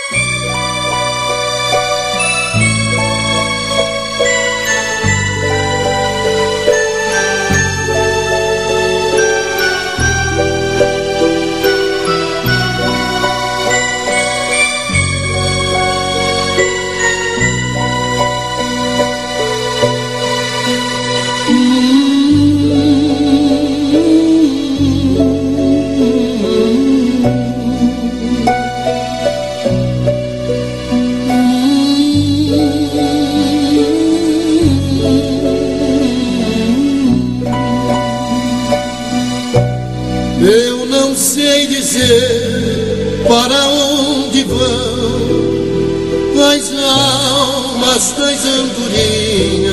Eu não sei dizer para onde vão as almas das andorinhas.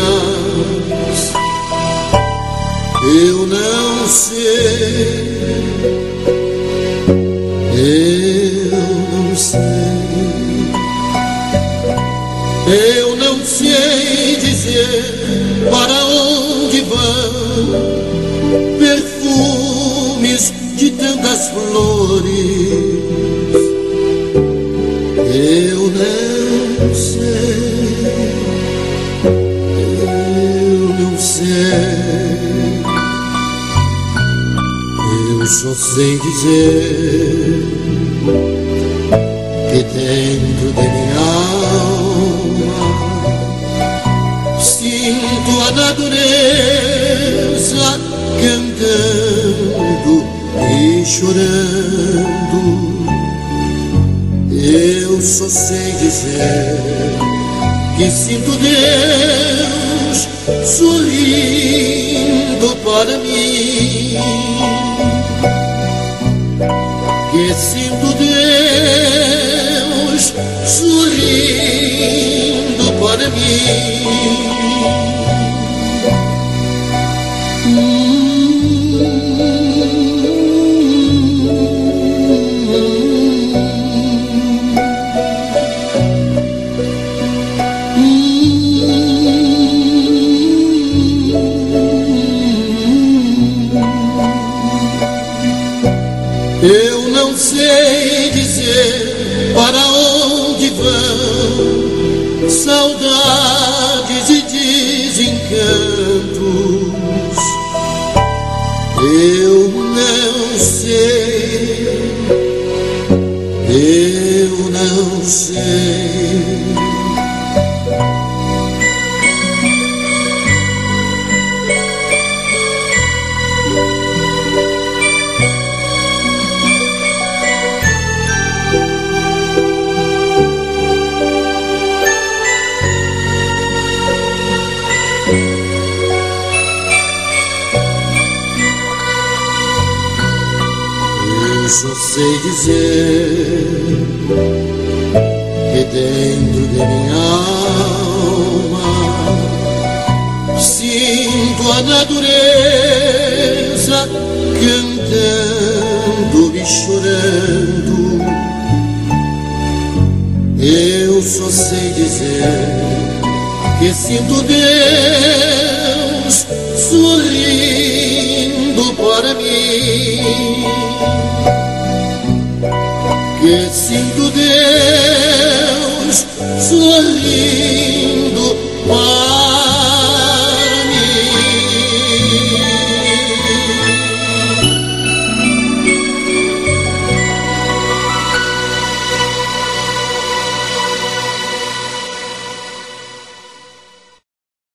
Eu não sei, eu não sei dizer para onde vão perfumes de tantas flores. Eu não sei, eu só sei dizer que dentro de minha alma sinto a natureza cantando e chorando. Eu só sei dizer que sinto Deus sorrindo para mim, que sinto Deus sorrindo para mim. Eu não sei dizer para onde vão saudades e desencantos. Eu não sei, eu não sei. Eu só sei dizer que dentro de minha alma sinto a natureza cantando e chorando. Eu só sei dizer que sinto Deus sorrindo para mim, que sinto Deus sorrindo para mim.